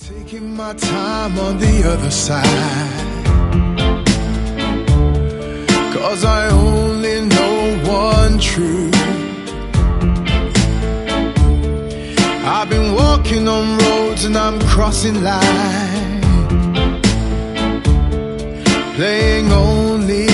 Taking my time on the other side, 'cause I only know one truth. I've been walking on roads and I'm crossing lines, playing only